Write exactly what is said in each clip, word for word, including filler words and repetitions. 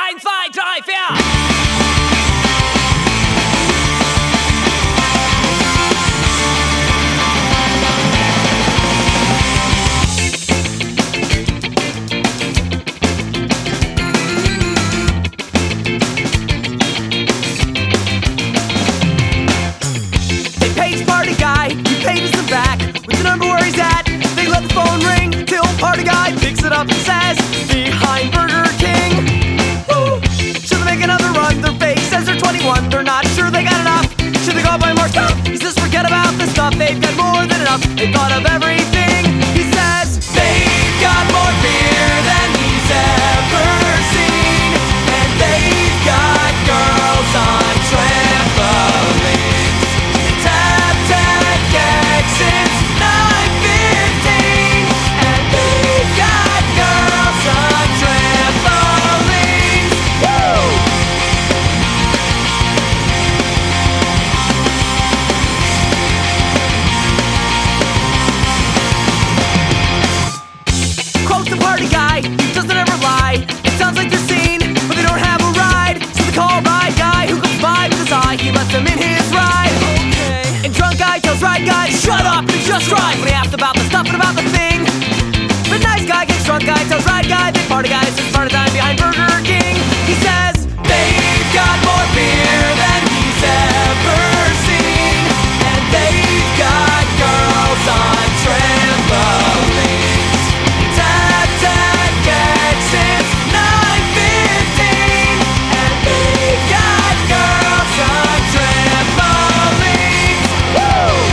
eins, zwei, drei, vier. Up and says, behind Burger King. Woo. Should they make another run? Their face says they're twenty-one. They're not sure they got enough. Should they go buy more stuff? He says, forget about the stuff. They've got more than enough. They thought of everything. He says, they've got more beer than he's ever seen. And they've got girls on trampolines. Tap, tap, keg since nine fifteen. And they've got girls on trampolines. Woo! Quote the party guy, he doesn't ever lie. It sounds like they're seen, but they don't have a ride. So they call ride guy who comes by with his eye. He lets them in his ride. Okay. And drunk guy tells ride guy, shut up and just ride. When he asked about the stuff and about the thing. The nice guy gets drunk guy, tells ride guy, big party guy, it's part of time behind Burger King. He says, they've got more beer than he's ever seen. And they've got girls on trampolines. Tap, tap, keg since nine fifteen. And they've got girls on trampolines. Woo!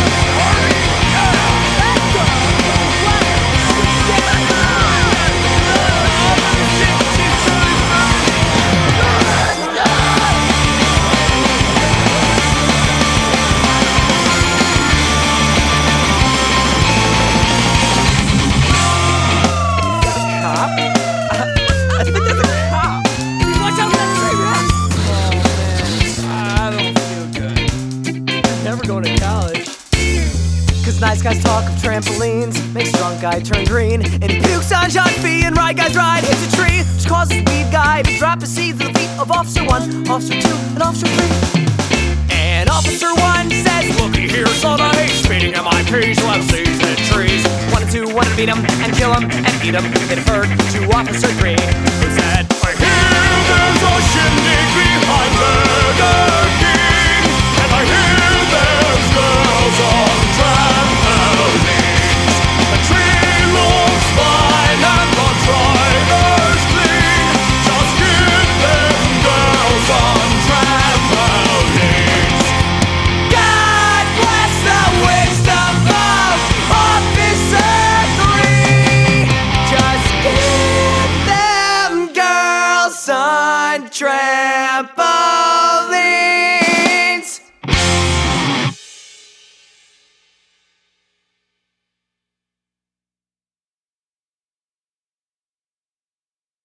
I think that's a cop. Watch out for that tree, man. I don't feel good. Never going to college. Cause nice guys talk of trampolines, makes drunk guy turn green, and he pukes on John Fee, and ride guy's ride hits a tree, which causes weed guy to drop his seeds at the feet of Officer One, Officer Two, and Officer Three. And Officer One says, looky here, son, I hate speeding at my peace, left seeds and trees. One and two wanted to beat him and kill him and eat him. They deferred to Officer Three, who said, I hear there's a shindig behind Burger King, and I hear there's girls on trampolines. The tree looks fine and the driver's clean. Just give them girls on trampolines. God bless the wisdom of Officer Three. Just give them girls on trampolines.